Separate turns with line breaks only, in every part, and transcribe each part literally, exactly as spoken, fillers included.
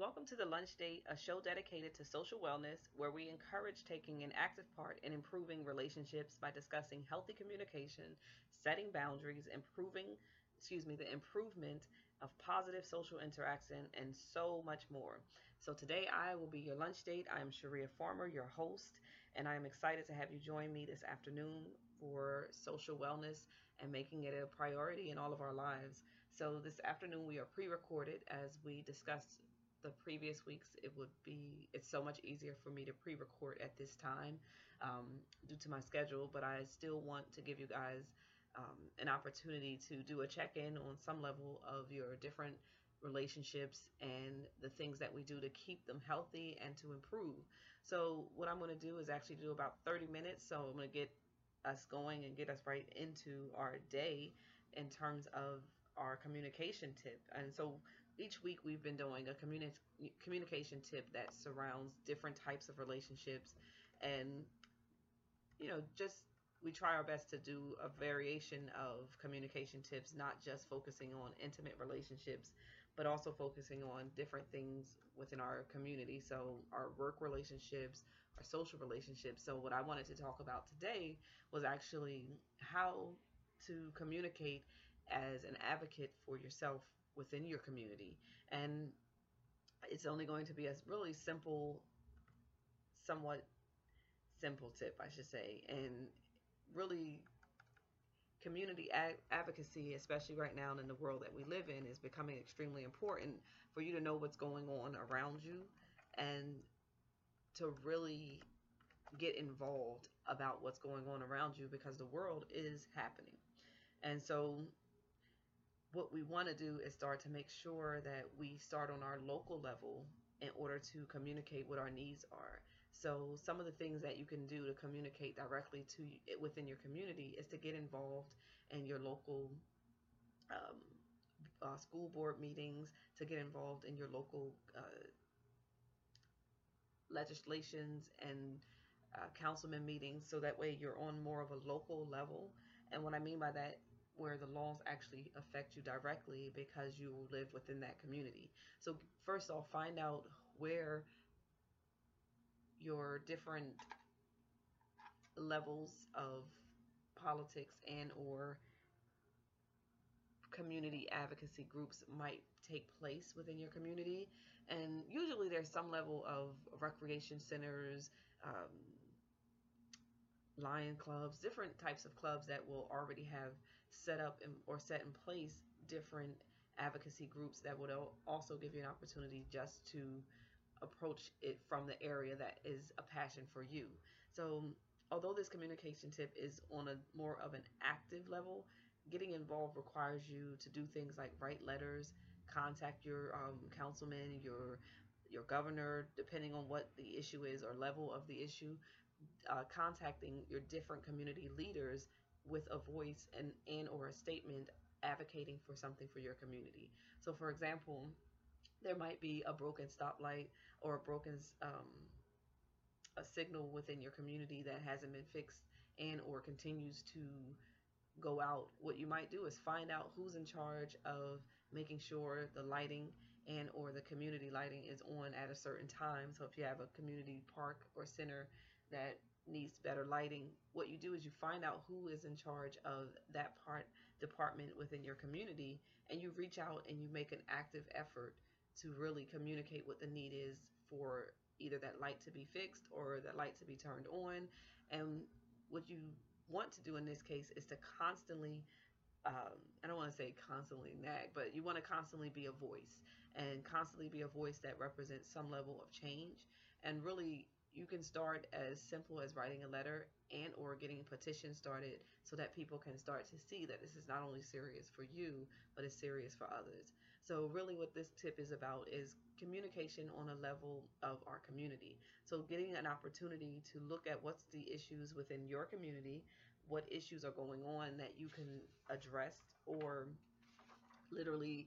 Welcome to the Lunch Date, a show dedicated to social wellness where we encourage taking an active part in improving relationships by discussing healthy communication, setting boundaries, improving, excuse me, the improvement of positive social interaction, and so much more. So today I will be your lunch date. I am Sharia Farmer, your host, and I am excited to have you join me this afternoon for social wellness and making it a priority in all of our lives. So this afternoon we are pre-recorded as we discussed the previous weeks. It would be it's so much easier for me to pre-record at this time um, due to my schedule, but I still want to give you guys um, an opportunity to do a check-in on some level of your different relationships and the things that we do to keep them healthy and to improve. So what I'm going to do is actually do about thirty minutes. So I'm going to get us going and get us right into our day in terms of our communication tip. And so each week we've been doing a communi- communication tip that surrounds different types of relationships, and you know just we try our best to do a variation of communication tips, not just focusing on intimate relationships but also focusing on different things within our community, so our work relationships, our social relationships. So what I wanted to talk about today was actually how to communicate as an advocate for yourself within your community. And it's only going to be a really simple, somewhat simple tip, I should say. And really, community advocacy, especially right now in the world that we live in, is becoming extremely important for you to know what's going on around you and to really get involved about what's going on around you, because the world is happening. And so what we want to do is start to make sure that we start on our local level in order to communicate what our needs are. So some of the things that you can do to communicate directly to within your community is to get involved in your local um, uh, school board meetings, to get involved in your local uh, legislations and uh, councilman meetings, so that way you're on more of a local level. And what I mean by that, where the laws actually affect you directly because you live within that community. So first off, find out where your different levels of politics and or community advocacy groups might take place within your community. And usually there's some level of recreation centers, um, lion clubs, different types of clubs that will already have set up in, or set in place different advocacy groups that would also give you an opportunity just to approach it from the area that is a passion for you. So although this communication tip is on a more of an active level, getting involved requires you to do things like write letters, contact your um, councilman, your your governor, depending on what the issue is or level of the issue, uh, contacting your different community leaders with a voice and, and or a statement advocating for something for your community. So for example, there might be a broken stoplight or a broken um, a signal within your community that hasn't been fixed and or continues to go out. What you might do is find out who's in charge of making sure the lighting and or the community lighting is on at a certain time. So if you have a community park or center that needs better lighting, what you do is you find out who is in charge of that part department within your community, and you reach out and you make an active effort to really communicate what the need is for either that light to be fixed or that light to be turned on. And what you want to do in this case is to constantly, um, I don't want to say constantly nag, but you want to constantly be a voice, and constantly be a voice that represents some level of change. And really, you can start as simple as writing a letter and or getting a petition started so that people can start to see that this is not only serious for you, but it's serious for others. So really what this tip is about is communication on a level of our community. So getting an opportunity to look at what's the issues within your community, what issues are going on that you can address, or literally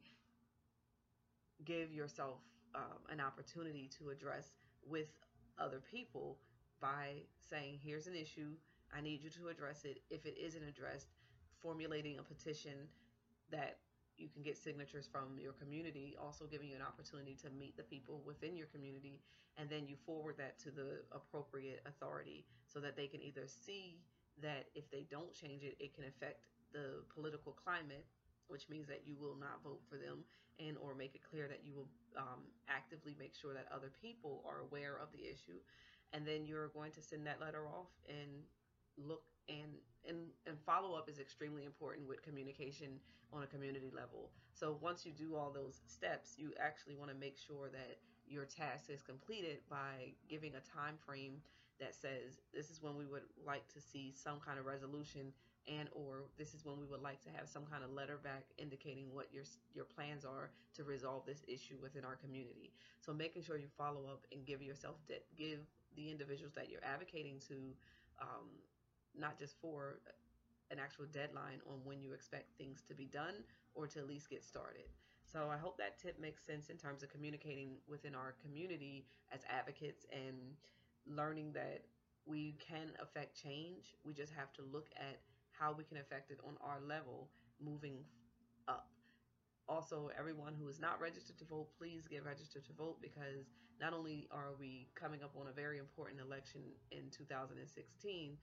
give yourself um, an opportunity to address with other people by saying, here's an issue, I need you to address it. If it isn't addressed, formulating a petition that you can get signatures from your community, also giving you an opportunity to meet the people within your community, and then you forward that to the appropriate authority so that they can either see that if they don't change it, it can affect the political climate, which means that you will not vote for them, and or make it clear that you will um, actively make sure that other people are aware of the issue, and then you're going to send that letter off and look and and and follow up is extremely important with communication on a community level. So once you do all those steps, you actually want to make sure that your task is completed by giving a time frame that says this is when we would like to see some kind of resolution, and or this is when we would like to have some kind of letter back indicating what your your plans are to resolve this issue within our community. So making sure you follow up and give yourself de- give the individuals that you're advocating to, um, not just for an actual deadline on when you expect things to be done or to at least get started. So I hope that tip makes sense in terms of communicating within our community as advocates and learning that we can affect change. We just have to look at how we can affect it on our level moving up. Also, everyone who is not registered to vote, please get registered to vote, because not only are we coming up on a very important election in two thousand sixteen,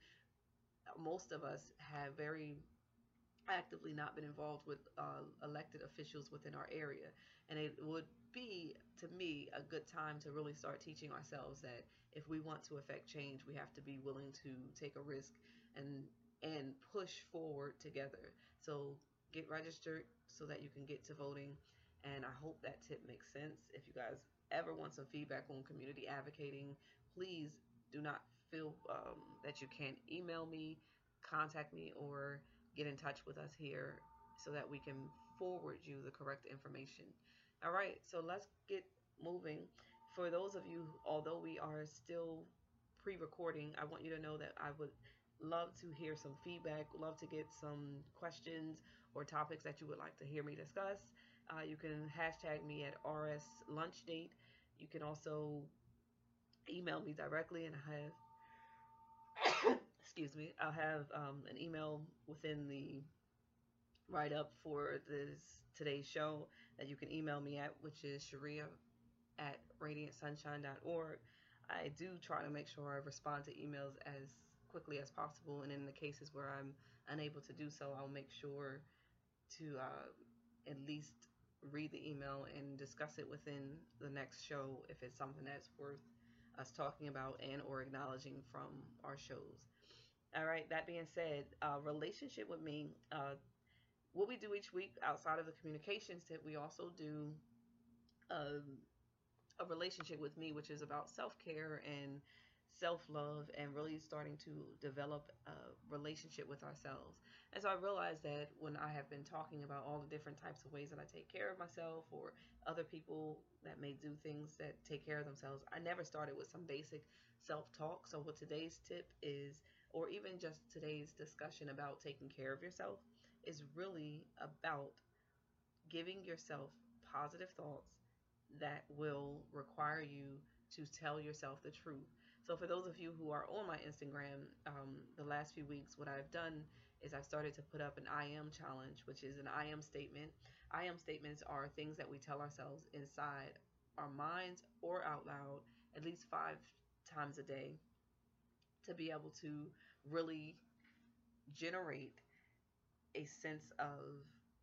most of us have very actively not been involved with uh, elected officials within our area. And it would be, to me, a good time to really start teaching ourselves that if we want to affect change, we have to be willing to take a risk and and push forward together. So get registered so that you can get to voting. And I hope that tip makes sense. If you guys ever want some feedback on community advocating, please do not feel um, that you can't email me, contact me, or get in touch with us here so that we can forward you the correct information. All right, so let's get moving. For those of you, although we are still pre recording, I want you to know that I would love to hear some feedback, love to get some questions or topics that you would like to hear me discuss. Uh, you can hashtag me at R S Lunch Date. You can also email me directly, and I have, excuse me, I'll have um, an email within the write up for this today's show that you can email me at, which is Sharia at radiant sunshine dot org. I do try to make sure I respond to emails as quickly as possible, and in the cases where I'm unable to do so, I'll make sure to uh, at least read the email and discuss it within the next show if it's something that's worth us talking about and or acknowledging from our shows. All right, that being said, uh, relationship with me, uh, what we do each week outside of the communications tip, we also do um, a relationship with me, which is about self care and self love and really starting to develop a relationship with ourselves. And so I realized that when I have been talking about all the different types of ways that I take care of myself or other people that may do things that take care of themselves, I never started with some basic self talk. So, what today's tip is, or even just today's discussion about taking care of yourself, is really about giving yourself positive thoughts that will require you to tell yourself the truth. So, for those of you who are on my Instagram, um, the last few weeks, what I've done is I've started to put up an I am challenge, which is an I am statement. I am statements are things that we tell ourselves inside our minds or out loud at least five times a day to be able to really generate a sense of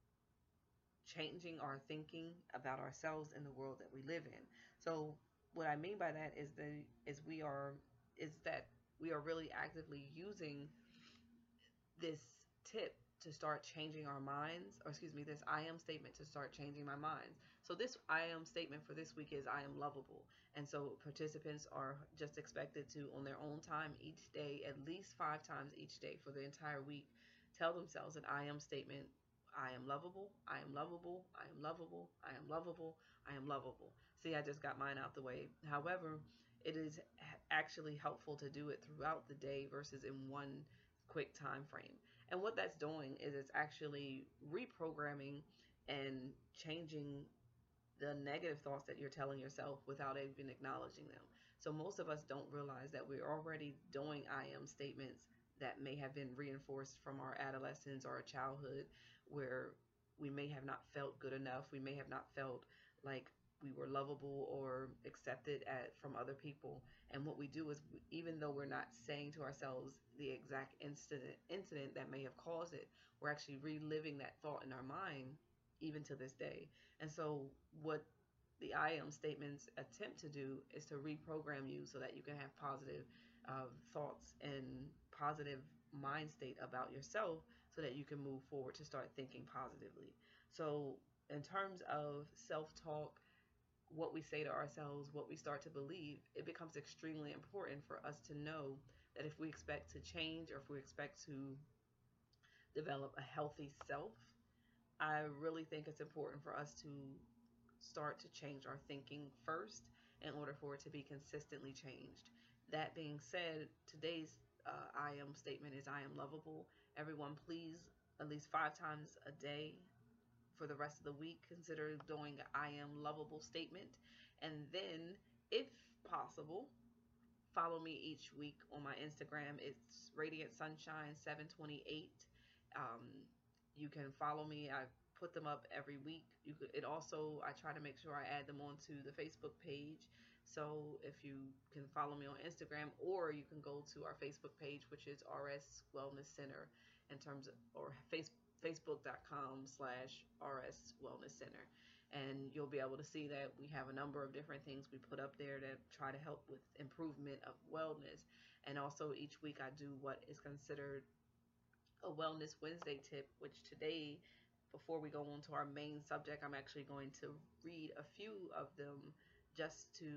changing our thinking about ourselves and the world that we live in. So what I mean by that is the is we are is that we are really actively using this tip to start changing our minds, or excuse me, this I am statement to start changing my minds. So this I am statement for this week is I am lovable. And so participants are just expected to, on their own time each day, at least five times each day for the entire week, tell themselves an I am statement. I am lovable. I am lovable. I am lovable. I am lovable. I am lovable. See, I just got mine out the way. However, it is actually helpful to do it throughout the day versus in one quick time frame. And what that's doing is it's actually reprogramming and changing the negative thoughts that you're telling yourself without even acknowledging them. So most of us don't realize that we're already doing I am statements that may have been reinforced from our adolescence or our childhood, where we may have not felt good enough. We may have not felt like we were lovable or accepted at, from other people. And what we do is, even though we're not saying to ourselves the exact incident incident that may have caused it, we're actually reliving that thought in our mind even to this day. And so what the I am statements attempt to do is to reprogram you so that you can have positive uh, thoughts and positive mind state about yourself, so that you can move forward to start thinking positively. So in terms of self-talk, what we say to ourselves, what we start to believe, it becomes extremely important for us to know that if we expect to change, or if we expect to develop a healthy self, I really think it's important for us to start to change our thinking first in order for it to be consistently changed. That being said, today's uh, I am statement is, I am lovable. Everyone, please, at least five times a day for the rest of the week, consider doing an I am lovable statement. And then, if possible, follow me each week on my Instagram. It's Radiant Sunshine seven twenty-eight. Um, you can follow me. I put them up every week. You could, it also, I try to make sure I add them onto the Facebook page. So if you can follow me on Instagram, or you can go to our Facebook page, which is R S Wellness Center, in terms of, or face, facebook.com slash RS Wellness Center. And you'll be able to see that we have a number of different things we put up there that try to help with improvement of wellness. And also each week I do what is considered a Wellness Wednesday tip, which today, before we go on to our main subject, I'm actually going to read a few of them just to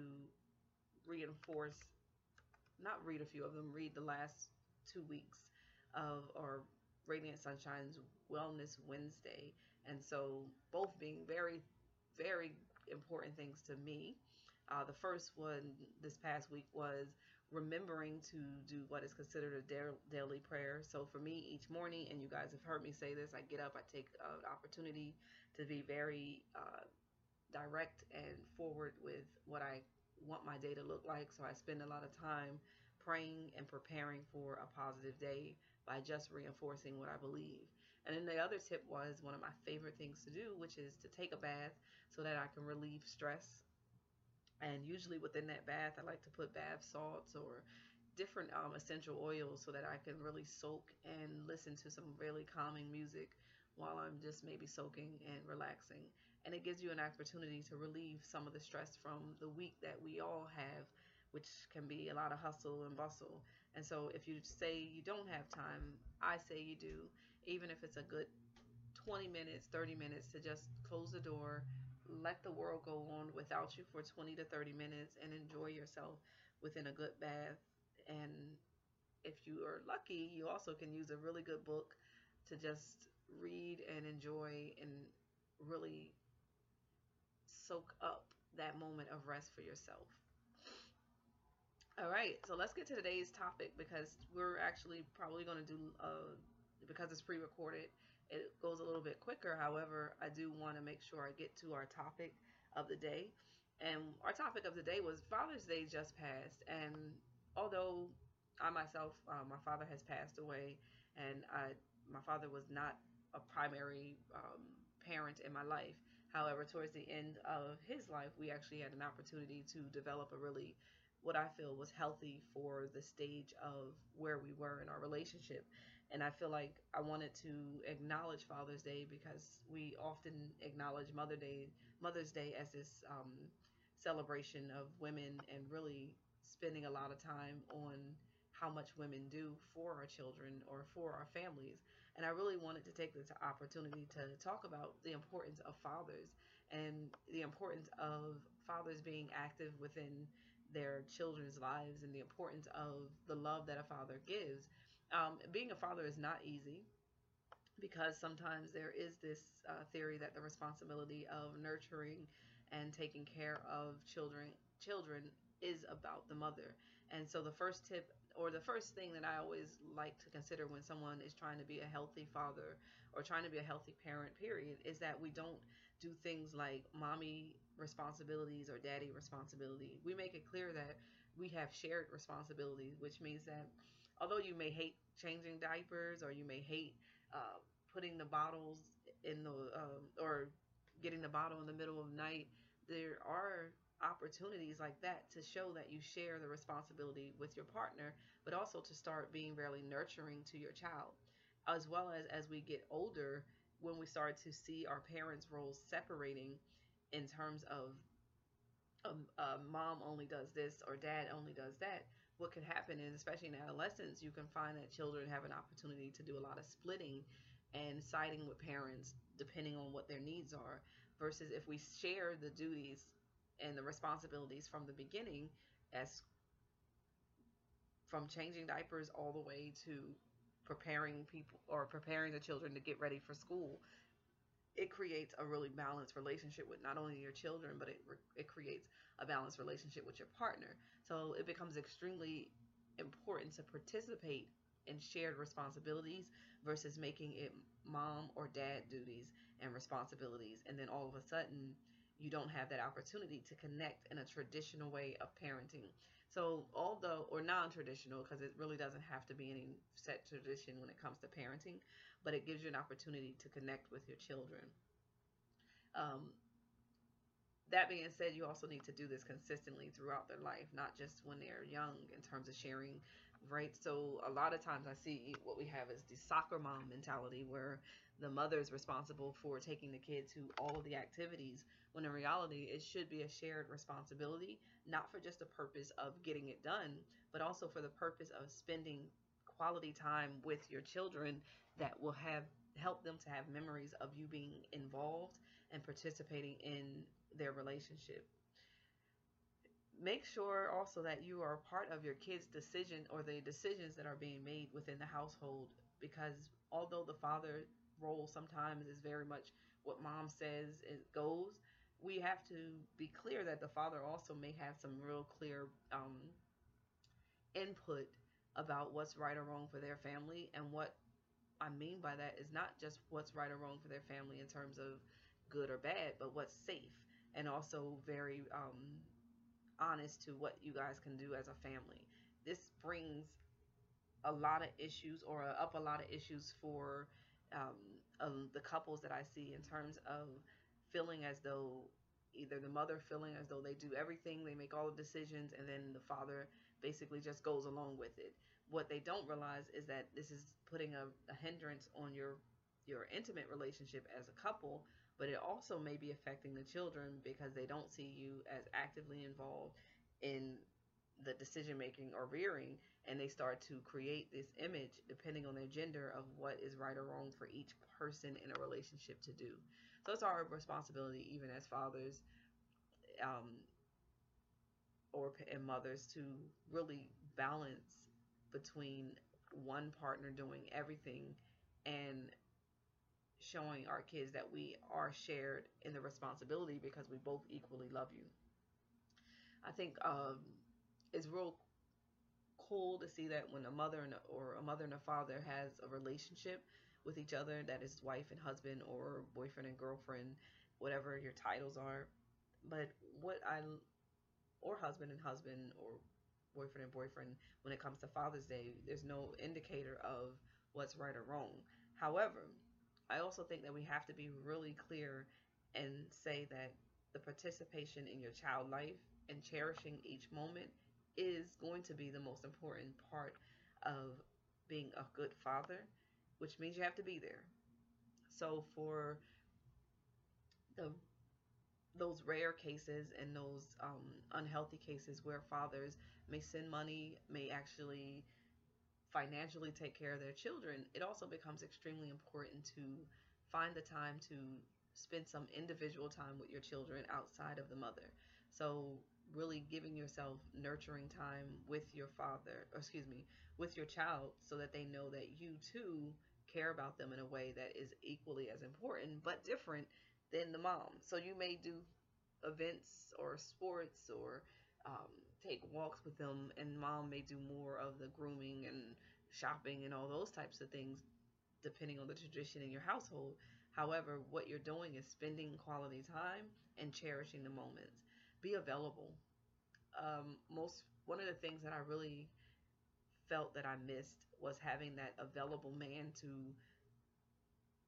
reinforce, not read a few of them, read the last two weeks of our Radiant Sunshine's Wellness Wednesday. And so, both being very, very important things to me. Uh, the first one this past week was remembering to do what is considered a daily prayer. So for me, each morning, and you guys have heard me say this, I get up, I take uh, an opportunity to be very uh, direct and forward with what I want my day to look like. So I spend a lot of time praying and preparing for a positive day by just reinforcing what I believe. And then the other tip was one of my favorite things to do, which is to take a bath so that I can relieve stress. And usually within that bath, I like to put bath salts or different um, essential oils so that I can really soak and listen to some really calming music while I'm just maybe soaking and relaxing. And it gives you an opportunity to relieve some of the stress from the week that we all have, which can be a lot of hustle and bustle. And so if you say you don't have time, I say you do, even if it's a good twenty minutes, thirty minutes, to just close the door, let the world go on without you for twenty to thirty minutes, and enjoy yourself within a good bath. And if you are lucky, you also can use a really good book to just read and enjoy and really soak up that moment of rest for yourself. All right, so let's get to today's topic, because we're actually probably going to do, uh, because it's pre recorded, it goes a little bit quicker. However, I do want to make sure I get to our topic of the day. And our topic of the day was Father's Day just passed. And although I myself, uh, my father has passed away, and I, my father was not a primary um, parent in my life. However, towards the end of his life, we actually had an opportunity to develop a really, what I feel was healthy for the stage of where we were in our relationship. And I feel like I wanted to acknowledge Father's Day, because we often acknowledge Mother Day, Mother's Day as this um, celebration of women, and really spending a lot of time on how much women do for our children or for our families. And I really wanted to take this opportunity to talk about the importance of fathers, and the importance of fathers being active within their children's lives, and the importance of the love that a father gives. Um, being a father is not easy, because sometimes there is this uh, theory that the responsibility of nurturing and taking care of children children is about the mother. And so the first tip, or the first thing that I always like to consider when someone is trying to be a healthy father or trying to be a healthy parent, period, is that we don't do things like mommy responsibilities or daddy responsibility. We make it clear that we have shared responsibilities, which means that although you may hate changing diapers, or you may hate uh, putting the bottles in the um, or getting the bottle in the middle of the night. There are opportunities like that to show that you share the responsibility with your partner, but also to start being really nurturing to your child, as well as as we get older, when we start to see our parents' roles separating in terms of um, uh, mom only does this or dad only does that. What can happen is, especially in adolescence, you can find that children have an opportunity to do a lot of splitting and siding with parents depending on what their needs are. Versus if we share the duties and the responsibilities from the beginning, as from changing diapers all the way to preparing people or preparing the children to get ready for school, it creates a really balanced relationship with not only your children, but it it creates a balanced relationship with your partner. So it becomes extremely important to participate in shared responsibilities versus making it mom or dad duties and responsibilities, and then all of a sudden you don't have that opportunity to connect in a traditional way of parenting. So although, or non-traditional, because it really doesn't have to be any set tradition when it comes to parenting, but it gives you an opportunity to connect with your children. Um, that being said, you also need to do this consistently throughout their life, not just when they're young in terms of sharing, right? So a lot of times I see what we have is the soccer mom mentality where the mother is responsible for taking the kid to all of the activities, when in reality it should be a shared responsibility, not for just the purpose of getting it done, but also for the purpose of spending quality time with your children that will have help them to have memories of you being involved and participating in their relationship. Make sure also that you are a part of your kids' decision or the decisions that are being made within the household, because although the father role sometimes is very much what mom says it goes, we have to be clear that the father also may have some real clear um, input about what's right or wrong for their family. And what I mean by that is not just what's right or wrong for their family in terms of good or bad, but what's safe, and also very um, honest to what you guys can do as a family. This brings a lot of issues, or up a lot of issues for um, um, the couples that I see, in terms of feeling as though either the mother feeling as though they do everything, they make all the decisions, and then the father basically just goes along with it. What they don't realize is that this is putting a, a hindrance on your your intimate relationship as a couple, but it also may be affecting the children because they don't see you as actively involved in the decision making or rearing, and they start to create this image depending on their gender of what is right or wrong for each person in a relationship to do. So it's our responsibility, even as fathers um, or and mothers, to really balance between one partner doing everything and showing our kids that we are shared in the responsibility because we both equally love you. I think um, it's real cool to see that when a mother and a, or a mother and a father has a relationship with each other, that is wife and husband or boyfriend and girlfriend, whatever your titles are. But what I or husband and husband or boyfriend and boyfriend, when it comes to Father's Day, there's no indicator of what's right or wrong. However, I also think that we have to be really clear and say that the participation in your child life and cherishing each moment is going to be the most important part of being a good father, which means you have to be there. So for the those rare cases and those um, unhealthy cases where fathers may send money, may actually financially take care of their children, it also becomes extremely important to find the time to spend some individual time with your children outside of the mother. So really giving yourself nurturing time with your father, or excuse me, with your child, so that they know that you too care about them in a way that is equally as important but different than the mom. So you may do events or sports or um, take walks with them, and mom may do more of the grooming and shopping and all those types of things, depending on the tradition in your household. However, what you're doing is spending quality time and cherishing the moments. Be available. Um, most One of the things that I really felt that I missed was having that available man to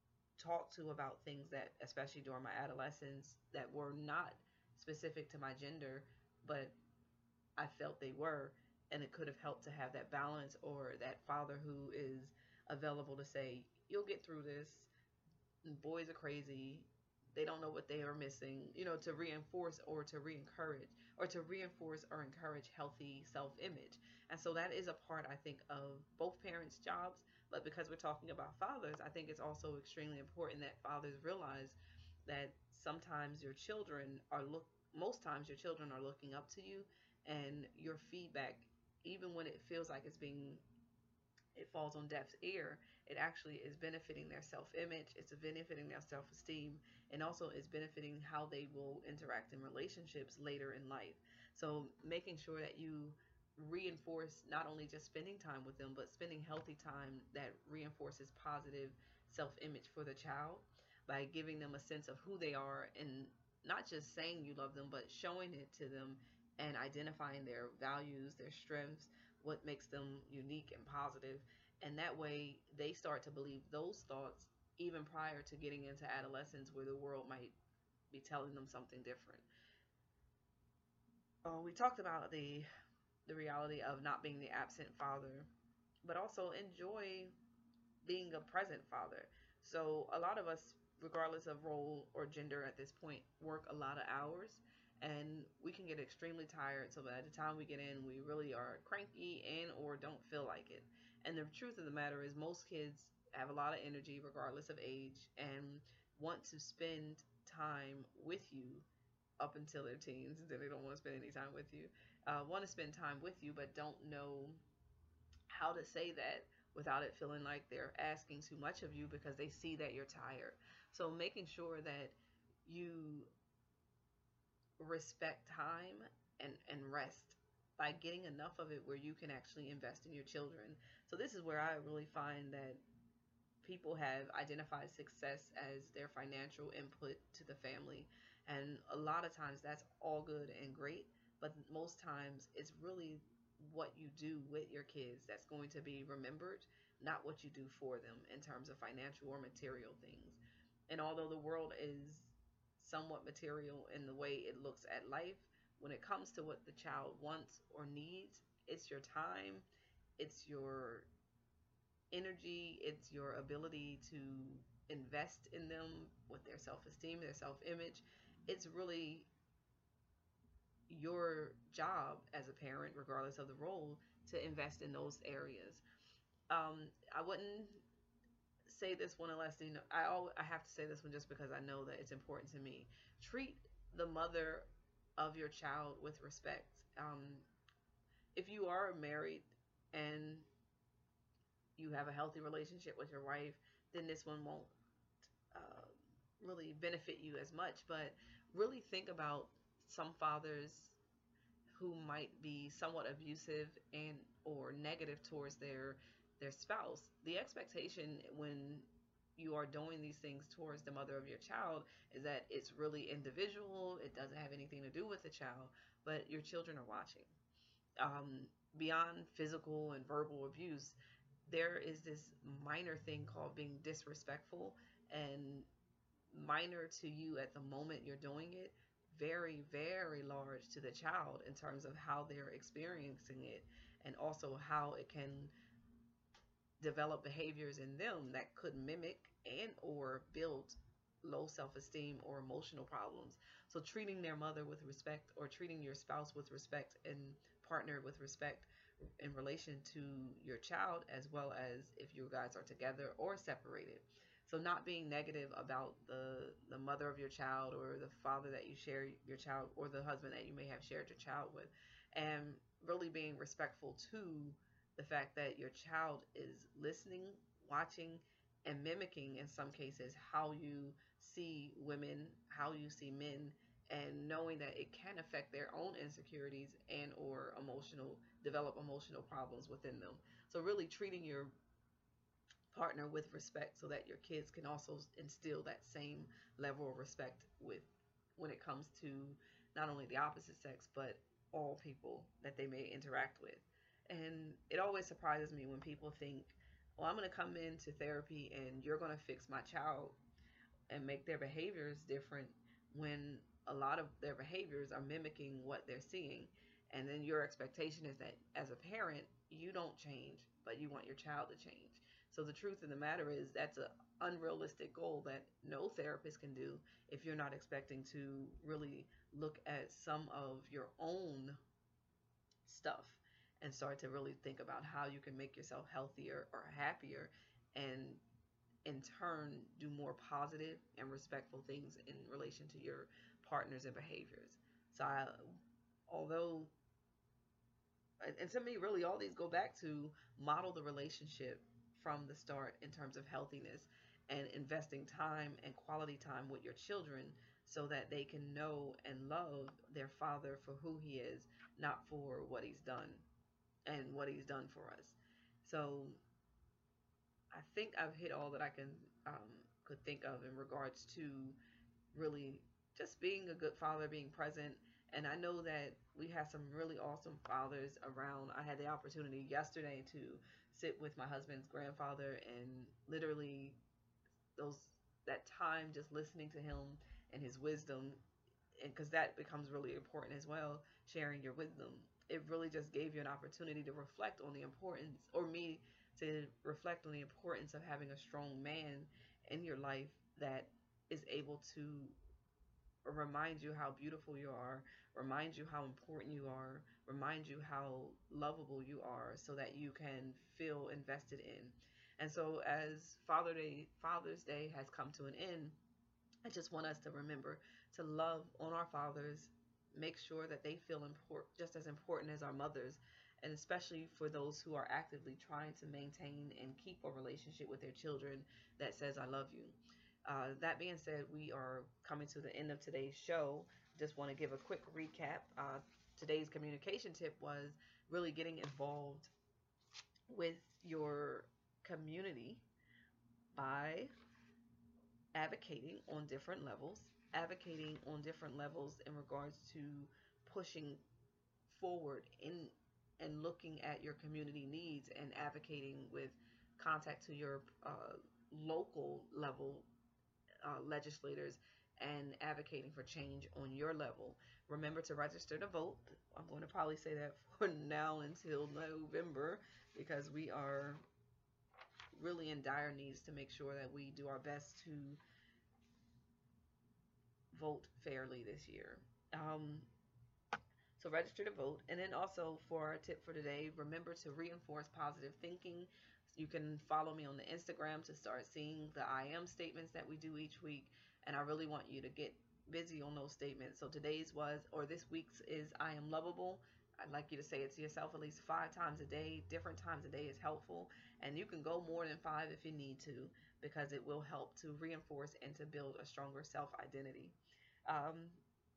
talked to about things that, especially during my adolescence, that were not specific to my gender, but I felt they were, and it could have helped to have that balance, or that father who is available to say, "You'll get through this. Boys are crazy. They don't know what they are missing," you know, to reinforce or to re-encourage or to reinforce or encourage healthy self-image. And so that is a part, I think, of both parents' jobs. But because we're talking about fathers, I think it's also extremely important that fathers realize that sometimes your children are look most times your children are looking up to you, and your feedback, even when it feels like it's being it falls on deaf's ear, it actually is benefiting their self image, it's benefiting their self esteem, and also is benefiting how they will interact in relationships later in life. So, making sure that you reinforce not only just spending time with them, but spending healthy time that reinforces positive self image for the child by giving them a sense of who they are, and not just saying you love them, but showing it to them and identifying their values, their strengths, what makes them unique and positive. And that way they start to believe those thoughts even prior to getting into adolescence, where the world might be telling them something different. Uh, we talked about the the reality of not being the absent father, but also enjoy being a present father. So a lot of us, regardless of role or gender at this point, work a lot of hours, and we can get extremely tired. So by the time we get in, we really are cranky and or don't feel like it. And the truth of the matter is, most kids have a lot of energy regardless of age, and want to spend time with you up until their teens. Then they don't want to spend any time with you. Uh, want to spend time with you, but don't know how to say that without it feeling like they're asking too much of you because they see that you're tired. So making sure that you respect time and, and rest by getting enough of it where you can actually invest in your children. So this is where I really find that people have identified success as their financial input to the family. And a lot of times that's all good and great, but most times it's really what you do with your kids that's going to be remembered, not what you do for them in terms of financial or material things. And although the world is somewhat material in the way it looks at life, when it comes to what the child wants or needs, it's your time, it's your energy, it's your ability to invest in them with their self esteem, their self image. It's really your job as a parent, regardless of the role, to invest in those areas. Um, I wouldn't say this one unless you know. I always, I have to say this one just because I know that it's important to me. Treat the mother of your child with respect. Um, if you are married and you have a healthy relationship with your wife, then this one won't uh, really benefit you as much. But really think about some fathers who might be somewhat abusive and or negative towards their their spouse. The expectation when you are doing these things towards the mother of your child is that it's really individual. It doesn't have anything to do with the child, but your children are watching. Um, Beyond physical and verbal abuse, there is this minor thing called being disrespectful, and minor to you at the moment you're doing it, very, very large to the child in terms of how they're experiencing it, and also how it can develop behaviors in them that could mimic and or build low self-esteem or emotional problems. So treating their mother with respect, or treating your spouse with respect and partner with respect in relation to your child, as well as if you guys are together or separated. So not being negative about the the mother of your child, or the father that you share your child, or the husband that you may have shared your child with, and really being respectful to the fact that your child is listening, watching, and mimicking in some cases how you see women, how you see men, and knowing that it can affect their own insecurities and or emotional develop emotional problems within them. So really treating your partner with respect so that your kids can also instill that same level of respect with when it comes to not only the opposite sex but all people that they may interact with. And it always surprises me when people think, well, I'm going to come into therapy and you're going to fix my child. and make their behaviors different when a lot of their behaviors are mimicking what they're seeing. And then your expectation is that as a parent, you don't change, but you want your child to change. So the truth of the matter is that's an unrealistic goal that no therapist can do if you're not expecting to really look at some of your own stuff and start to really think about how you can make yourself healthier or happier, and in turn do more positive and respectful things in relation to your partners and behaviors. So I, although and to me really all these go back to model the relationship from the start in terms of healthiness and investing time and quality time with your children so that they can know and love their father for who he is, not for what he's done and what he's done for us. So I think I've hit all that I can um, could think of in regards to really just being a good father, being present. And I know that we have some really awesome fathers around. I had the opportunity yesterday to sit with my husband's grandfather and literally those that time just listening to him and his wisdom, and because that becomes really important as well, sharing your wisdom. It really just gave you an opportunity to reflect on the importance, or me to reflect on the importance of having a strong man in your life that is able to remind you how beautiful you are, remind you how important you are, remind you how lovable you are so that you can feel invested in. And so as Father Day, Father's Day has come to an end, I just want us to remember to love on our fathers, make sure that they feel important, just as important as our mothers, and especially for those who are actively trying to maintain and keep a relationship with their children that says, I love you. Uh, that being said, we are coming to the end of today's show. Just want to give a quick recap. Uh, today's communication tip was really getting involved with your community by advocating on different levels, advocating on different levels in regards to pushing forward in and looking at your community needs and advocating with contact to your uh, local level uh, legislators and advocating for change on your level. Remember to register to vote. I'm going to probably say that for now until November because we are really in dire needs to make sure that we do our best to vote fairly this year. Um, so register to vote. And then also for our tip for today, remember to reinforce positive thinking. You can follow me on the Instagram to start seeing the I am statements that we do each week. And I really want you to get busy on those statements. So today's was, or this week's is I am lovable. I'd like you to say it to yourself at least five times a day. Different times a day is helpful. And you can go more than five if you need to because it will help to reinforce and to build a stronger self-identity. Um,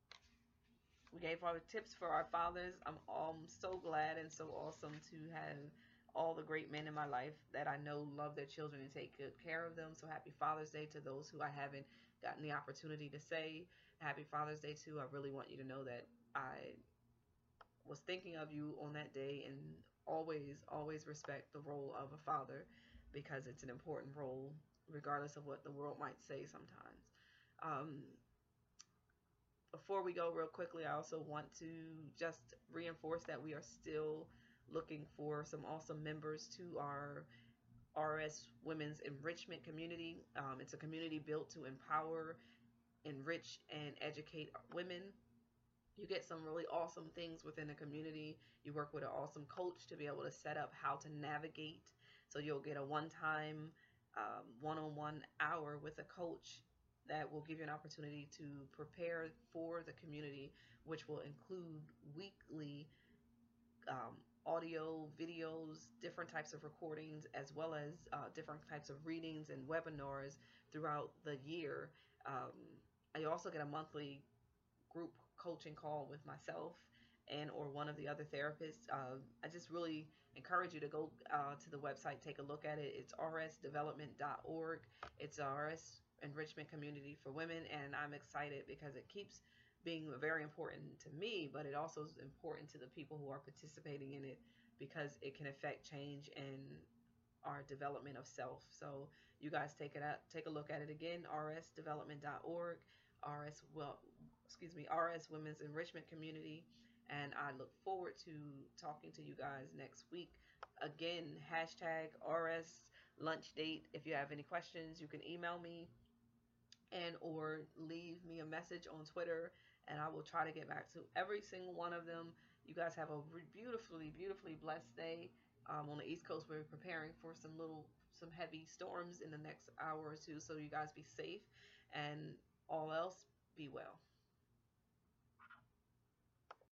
we gave all the tips for our fathers. I'm um, so glad and so awesome to have all the great men in my life that I know love their children and take good care of them. So happy Father's Day to those who I haven't gotten the opportunity to say. Happy Father's Day too. I really want you to know that I was thinking of you on that day, and always, always respect the role of a father because it's an important role regardless of what the world might say sometimes. Um, Before we go real quickly, I also want to just reinforce that we are still looking for some awesome members to our R S Women's Enrichment community. Um, it's a community built to empower, enrich, and educate women. You get some really awesome things within the community. You work with an awesome coach to be able to set up how to navigate. So you'll get a one-time um, one-on-one hour with a coach that will give you an opportunity to prepare for the community, which will include weekly um, audio, videos, different types of recordings, as well as uh, different types of readings and webinars throughout the year. Um, I also get a monthly group coaching call with myself and or one of the other therapists. Uh, I just really encourage you to go uh, to the website, take a look at it. It's r s development dot org. It's a R S enrichment community for women, and I'm excited because it keeps being very important to me, but it also is important to the people who are participating in it because it can affect change and our development of self. So you guys take it out, take a look at it again, r s development dot org, R S well, excuse me, R S Women's Enrichment Community, and I look forward to talking to you guys next week. Again, hashtag R S lunch date. If you have any questions, you can email me and or leave me a message on Twitter, and I will try to get back to every single one of them. You guys have a beautifully, beautifully blessed day. Um, on the East Coast, we're preparing for some little, some heavy storms in the next hour or two, so you guys be safe, and all else, be well.